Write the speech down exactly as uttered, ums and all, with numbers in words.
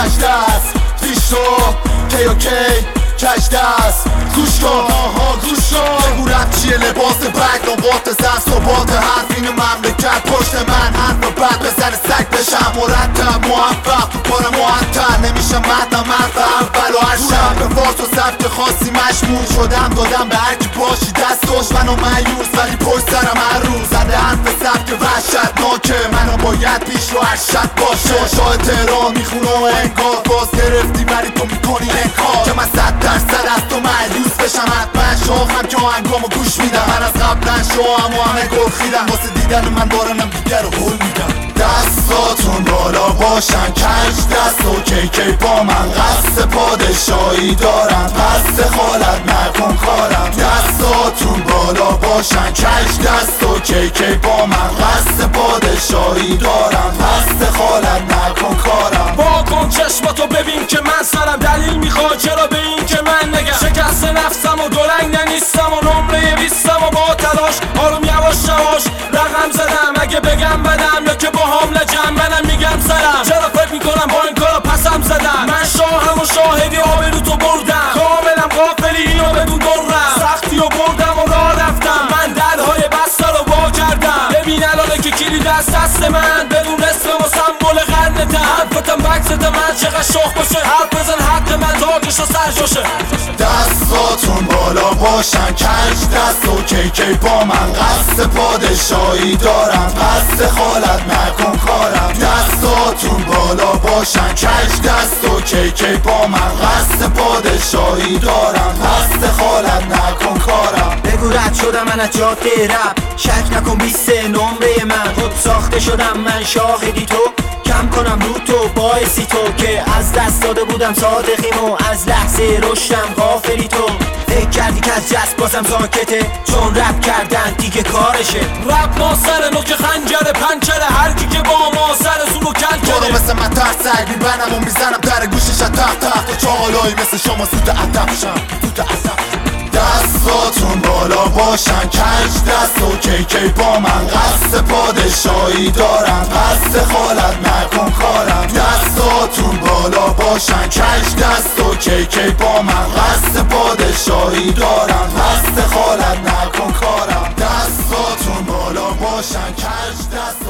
کش دست پیش تو کی و کی کش دست گوش کن آها گوش کن بگو رب چیه لباس بگ نبات زن ثبات حرف این مملکت پشت من حرف بد بزن سگ بشم مرتب موفق تو کار معطل نمیشه مردم مرد اول و هر شب به فارس و سبک خاصی مشمول شدم دادم به هرکی باشی دستاش منو مایوس ولی پشت سرم هر روز زده حرف سبک وحشتناکه منو باید پیش رو ارشد باشه شاه تهران میخونه و انگار باز گرفتی ولی تو میکنی انکار که من صد درصد از تو مایوس بشم حتما شاخم که آهنگامو گوش میدم من از قبلا شوام و همه گرخیدم واسه دیدن من بارنم دیگر رو هل میدم دستاتون بالا باشن کج دست و کیکی با من قصد پادشاهی دارن پس دخالت نکن کارم دستاتون بالا باشن کج دست و کیکی با من قصد پادشاهی دارن پس دخالت نکن کارم با کن چشماتو ببین که من سرم دلیل میخواد چرا به این که من نگم شکست نفسم و دولنگ ننیستم و نمره بیستم و با تلاش آروم یواش یواش رقم زدم اگه بگم بدم یا که با هم لجم منم میگم سرم چرا فکر میکنم با این کارا پسم زدم من شاهم و شاهدی آبرو تو بردم کاملم غافلی اینو بدون درم سختی و بردم و راه رفتم من درهای بسته رو وا کردم ببین الانه که کلید از دست من بدون اسم و سمبل قرنتم حرفتم بکست من چقدر شاخ باشه حرف بزن حق من تاگش و سرجاشه دستاتون بالا باشن کج دست و کیکی با من قصد پادشاهی دارم پس دخالت نکن کارم دستاتون بالا باشن کج دست و کیکی با من قصد پادشاهی دارم پس دخالت نکن کارم بگو رد شدم من از جاده رب شک نکن بیست نمره من خود ساخته شدم من شاهدی تو کم کنم رو تو باعثی تو که از دست داده بودم صادقیمو از لحظه رشدم غافلی تو فکر کردی که از جست بازم ساکته چون رب کردن دیگه کارشه رب ناصر نوک خنجر پنچره هرکی که با ما سر زورو کل برو کرده مثل من ترسک میبنم و میزنم در گوشش از تخت تخت و چالایی مثل شما سوت ادب شم سوت ادب دستاتون بالا باشن کج دست و کیکی با من قصد پادشاهی دارم پس دخالت نکن کارم دستاتون بالا باشن کج دست و کیکی با من قصد پادشاهی دارم پس دخالت نکن کارم دستاتون بالا باشن کج دست